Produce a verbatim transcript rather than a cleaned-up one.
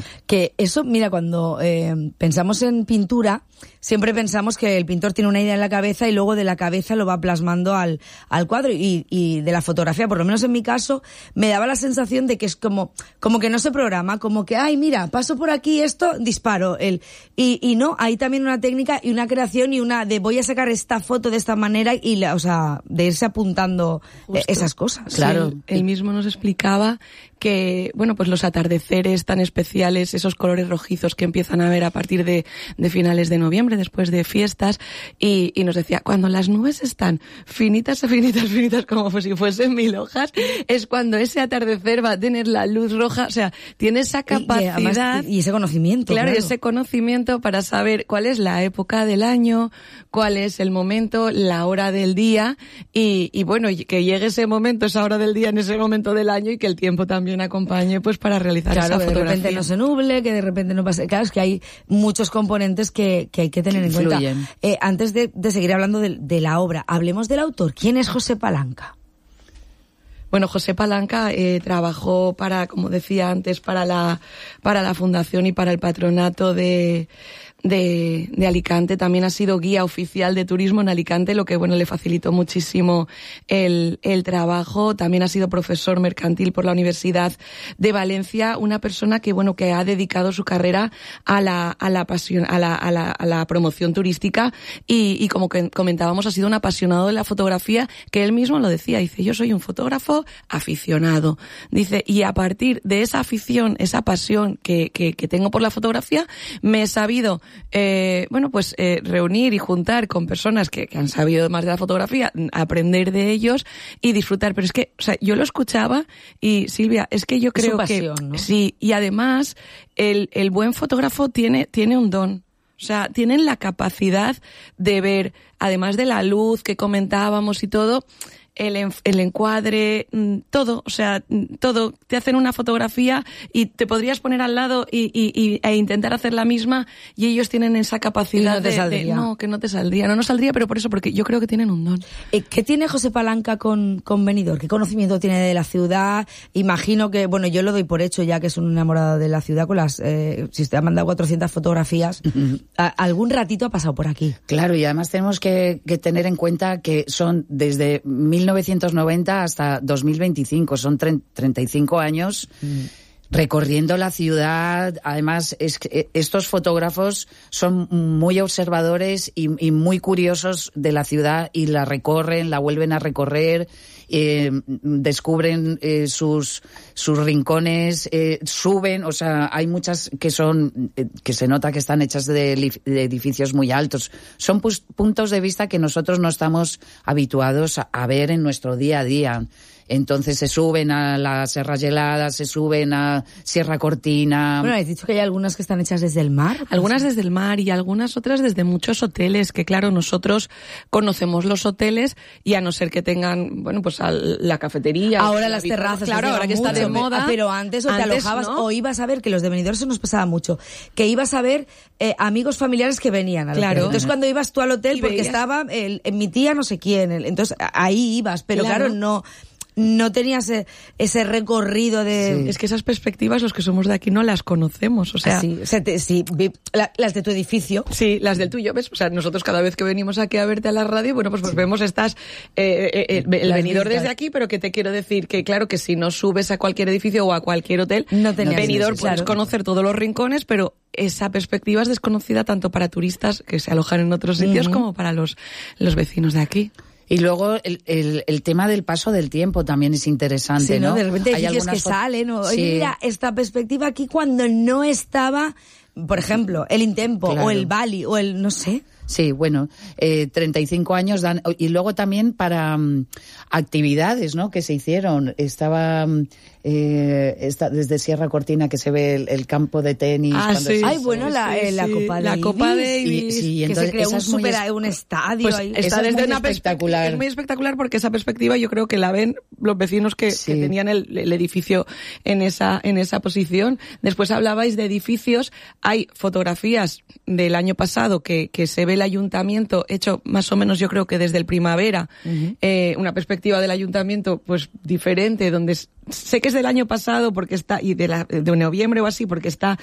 Que eso, mira, cuando eh, pensamos en pintura, siempre pensamos que el pintor tiene una idea en la cabeza y luego de la cabeza lo va plasmando al, al cuadro. Y, y de la fotografía, por lo menos en mi caso, me daba la sensación de que es como, como que no se programa, como que, ay, mira, paso por aquí esto, disparo. El, y, y no, hay también una técnica y una creación y una de voy a sacar esta foto de esta manera y, la, o sea, de irse apuntando Justo. esas cosas. Claro. Sí, él mismo nos explicaba que, bueno, pues los atardeceres tan especiales, esos colores rojizos que empiezan a ver a partir de, de finales de noviembre, después de fiestas, y, y nos decía, cuando las nubes están finitas, finitas, finitas, como si fuesen mil hojas, es cuando ese atardecer va a tener la luz roja, o sea, tiene esa capacidad. Y, además, y ese conocimiento. Claro, claro, ese conocimiento para saber cuál es la época del año, cuál es el momento, la hora del día, y, y bueno, que llegue ese momento, esa hora del día, en ese momento del año, y que el tiempo también acompañe pues para realizar claro, esa que fotografía. de repente no se nuble, que de repente no pase. Claro, es que hay muchos componentes que, que hay que tener en cuenta. Eh, antes de, de seguir hablando de, de la obra, hablemos del autor. ¿Quién es José Palanca? Bueno, José Palanca eh, trabajó para, como decía antes, para la para la fundación y para el patronato de de, de Alicante. También ha sido guía oficial de turismo en Alicante, lo que bueno le facilitó muchísimo el el trabajo. También ha sido profesor mercantil por la Universidad de Valencia, una persona que bueno que ha dedicado su carrera a la a la pasión a la a la, a la promoción turística y, y como que comentábamos ha sido un apasionado de la fotografía, que él mismo lo decía, dice, yo soy un fotógrafo aficionado, dice, y a partir de esa afición, esa pasión que que, que tengo por la fotografía, me he sabido Eh, bueno, pues eh, reunir y juntar con personas que, que han sabido más de la fotografía, aprender de ellos y disfrutar. Pero es que, o sea, yo lo escuchaba y Silvia, es que yo creo es su pasión, que ¿no? sí, y además el, el buen fotógrafo tiene, tiene un don. O sea, tienen la capacidad de ver, además de la luz que comentábamos y todo, el, el encuadre, todo, o sea, todo. Te hacen una fotografía y te podrías poner al lado y, y, y e intentar hacer la misma, y ellos tienen esa capacidad no te de, saldría. de no, que no te saldría, no nos saldría, pero por eso, porque yo creo que tienen un don. ¿Qué tiene José Palanca con, con Benidorm? ¿Qué conocimiento tiene de la ciudad? Imagino que, bueno, yo lo doy por hecho ya que es un enamorado de la ciudad con las, eh, si te ha mandado cuatrocientas fotografías, uh-huh. a, algún ratito ha pasado por aquí. Claro, y además tenemos que, que tener en cuenta que son desde mil novecientos noventa hasta dos mil veinticinco, son treinta y cinco años mm. recorriendo la ciudad. Además, es que estos fotógrafos son muy observadores y, y muy curiosos de la ciudad, y la recorren, la vuelven a recorrer, eh, descubren eh, sus sus rincones, eh, suben, o sea, hay muchas que son, eh, que se nota que están hechas de, de edificios muy altos. Son pues, puntos de vista que nosotros no estamos habituados a, a ver en nuestro día a día. Entonces se suben a la Serra Gelada, se suben a Sierra Cortina. Bueno, has dicho que hay algunas que están hechas desde el mar. Pues algunas desde el mar y algunas otras desde muchos hoteles, que claro, nosotros conocemos los hoteles y a no ser que tengan, bueno, pues la cafetería. Ahora las terrazas. Claro, ahora que está de moda. Pero antes o te antes, alojabas, ¿no? O ibas a ver, que los de Benidorm eso nos pasaba mucho, que ibas a ver eh, amigos familiares que venían al claro. hotel. Entonces cuando ibas tú al hotel, y porque veías... estaba el, en mi tía no sé quién, el, entonces ahí ibas, pero claro, claro no... no tenías ese, ese recorrido de... Sí. Es que esas perspectivas, los que somos de aquí, no las conocemos, o sea... Sí, o sea, te, sí la, las de tu edificio. Sí, las del tuyo, ¿ves? O sea, nosotros cada vez que venimos aquí a verte a la radio, bueno, pues, pues sí. vemos estas... Eh, eh, eh, el Benidorm desde aquí, pero que te quiero decir que, claro, que si no subes a cualquier edificio o a cualquier hotel, no Benidorm eso, puedes claro. conocer todos los rincones, pero esa perspectiva es desconocida tanto para turistas que se alojan en otros sitios uh-huh. como para los, los vecinos de aquí. Y luego el, el, el tema del paso del tiempo también es interesante, sí, ¿no? ¿no? De repente hay edificios que fo- salen, o sí. mira, esta perspectiva aquí cuando no estaba, por ejemplo, el Intempo, claro. o el Bali, o el, no sé... Sí, bueno, eh, treinta y cinco años dan, y luego también para um, actividades, ¿no? Que se hicieron. Estaba eh, está desde Sierra Cortina que se ve el, el campo de tenis. Ah, cuando sí. se, Ay, bueno, sí, la, sí, eh, la sí. Copa la Davis. Copa Davis. Y, sí, que entonces, se creó esa un, es muy super, es... un estadio pues ahí. está desde una espectacular. Es muy espectacular porque esa perspectiva yo creo que la ven los vecinos que, sí. que tenían el, el edificio en esa en esa posición. Después hablabais de edificios. Hay fotografías del año pasado que, que se ve el ayuntamiento hecho más o menos, yo creo que desde el primavera, uh-huh. eh, una perspectiva del ayuntamiento pues diferente, donde sé que es del año pasado porque está, y de, la, de noviembre o así, porque está